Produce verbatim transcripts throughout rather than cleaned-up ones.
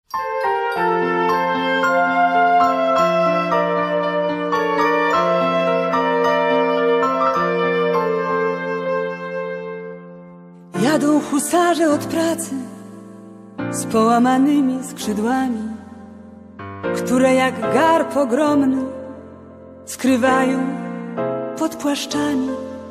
Jadą husarze od pracy z połamanymi skrzydłami, które jak garb ogromny skrywają pod płaszczami.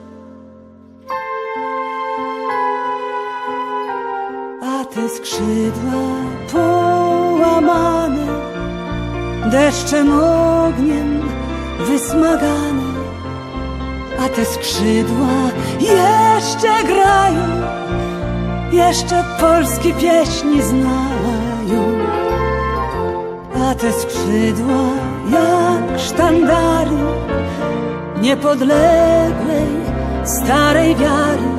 A te skrzydła połamane, deszczem, ogniem wysmagane, a te skrzydła jeszcze grają, jeszcze polskie pieśni znają. A te skrzydła jak sztandary niepodległej starej wiary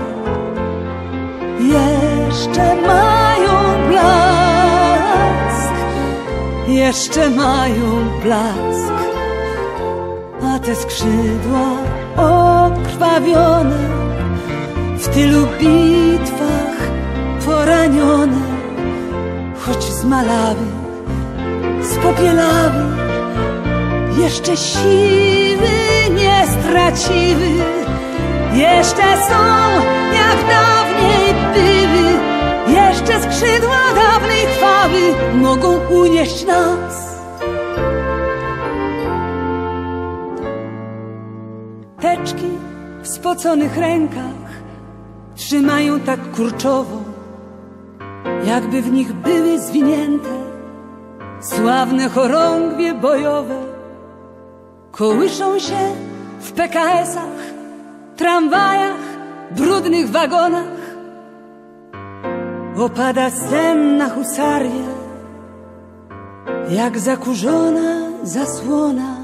jeszcze mają blask, jeszcze mają blask. A te skrzydła okrwawione, w tylu bitwach poranione, choć zmalały, spopielały, jeszcze siły nie straciły, jeszcze są jak dawniej były, jeszcze skrzydła dawnej chwały mogą unieść nas. Teczki w spoconych rękach trzymają tak kurczowo, jakby w nich były zwinięte sławne chorągwie bojowe. Kołyszą się w P K S-ach, tramwajach, brudnych wagonach. Opada sen na husarię, jak zakurzona zasłona.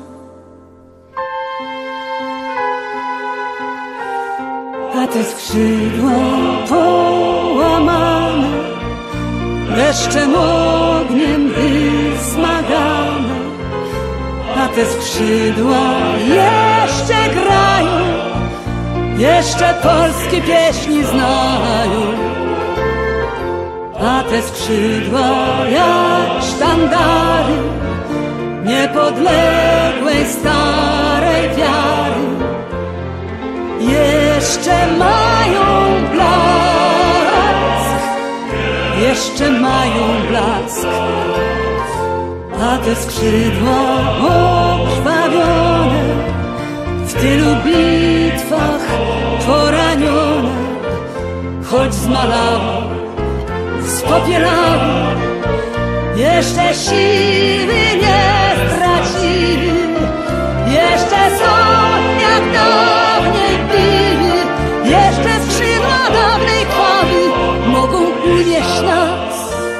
A te skrzydła połamane, deszczem, ogniem wysmagane, a te skrzydła jeszcze grają, jeszcze polskie pieśni znają. A te skrzydła jak sztandary niepodległej starej wiary jeszcze mają blask, jeszcze mają blask. A te skrzydła okrwawione, w tylu bitwach poranione, choć zmalały, spopielały, jeszcze siły nie straciły, jeszcze są jak dawniej były, jeszcze skrzydła dawnej chwały mogą unieść nas.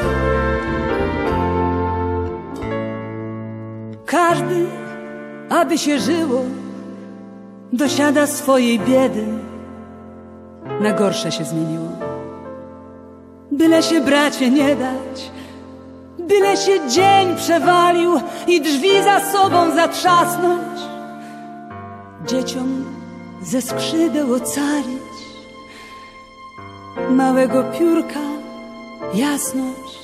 Każdy, aby się żyło, dosiada swojej biedy. Na gorsze się zmieniło. Byle się, bracie, nie dać, byle się dzień przewalił i drzwi za sobą zatrzasnąć, dzieciom ze skrzydeł ocalić małego piórka jasność.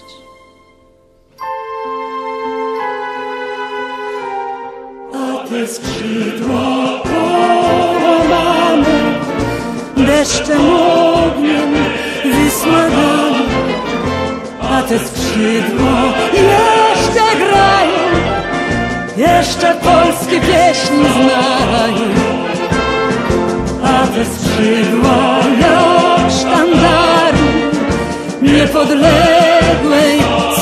A te skrzydła połamane, deszczem, ogniem wysmagane, a te skrzydła jeszcze grają, jeszcze polskie pieśni znają. A te skrzydła jak sztandary niepodległej